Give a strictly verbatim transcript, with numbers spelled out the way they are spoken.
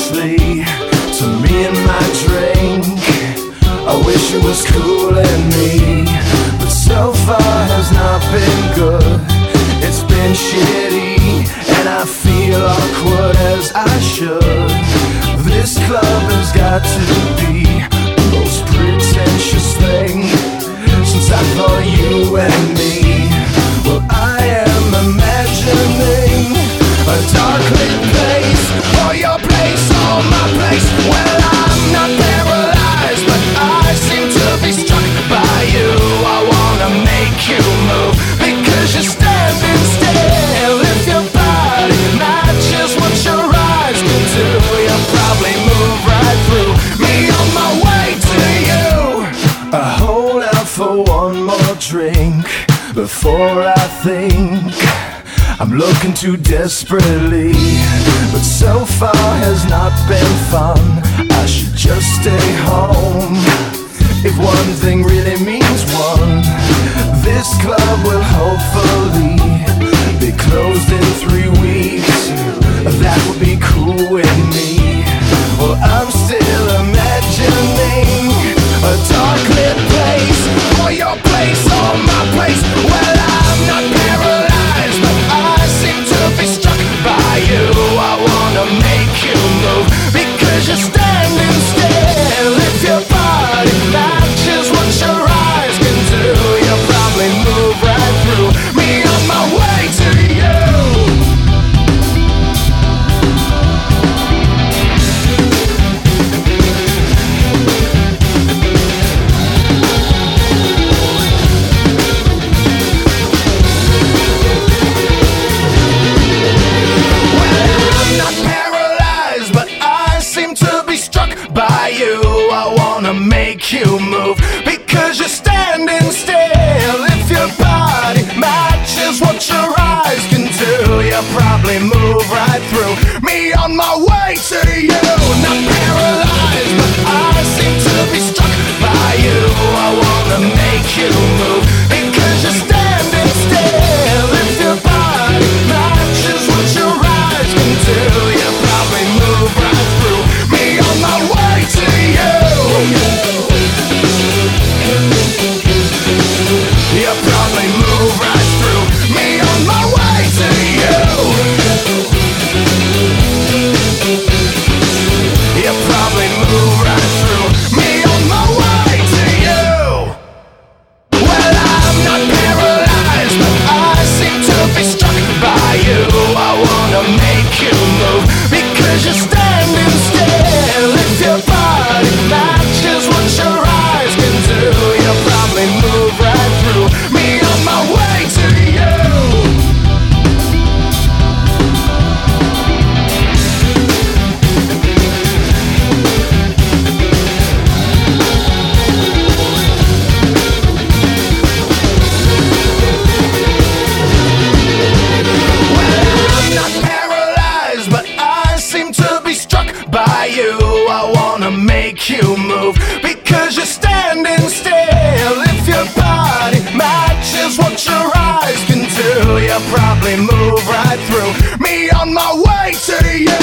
nicely to me and my drink. I wish it was cooling me, but so far has not been good. It's been shitty, and I feel awkward as I should. This club has got to be the most pretentious thing since I thought you and me. Well, I am imagining a dark lit place, or your place, or my place. Well, I'm not paralyzed, but I seem to be struck by you. I wanna make you move because you're standing still. If your body matches what your eyes can do, you'll probably move right through me on my way to you. I hold out for one more drink before I think I'm looking too desperately, but so far has not been fun. I should just stay home. If one thing really means one, this club will hopefully be closed in three weeks. That would be cool with me. Well, I'm still imagining a dark lit place, or your place, or my place. Well, I'm not paralyzed, but I seem to be struck by you. I wanna make you move because you're standing still. If your body matches what your eyes can do, you'll probably move right through me on my way to you. By you, I wanna make you move because you're standing still. If your body matches what your eyes can do, you'll probably move right through me on my way to you. Not paralyzed, but I seem to be struck by you. I wanna make you move because you're standing still. If your body matches what your eyes can do, you'll probably move right through me on my way to you. You'll probably move right through me on my way to you. You'll probably move right through me on my way to you. Well, I'm not paralyzed, but I seem to be struck by you. I wanna make you move because you're standing still. If your body matches what your eyes can do, you'll probably move right through me on my way to you. Well, I'm not paralyzed, but I seem to be struck by you. I wanna make you move because you're standing still. If your body matches what your eyes can do, you'll probably move right through me on my way to you.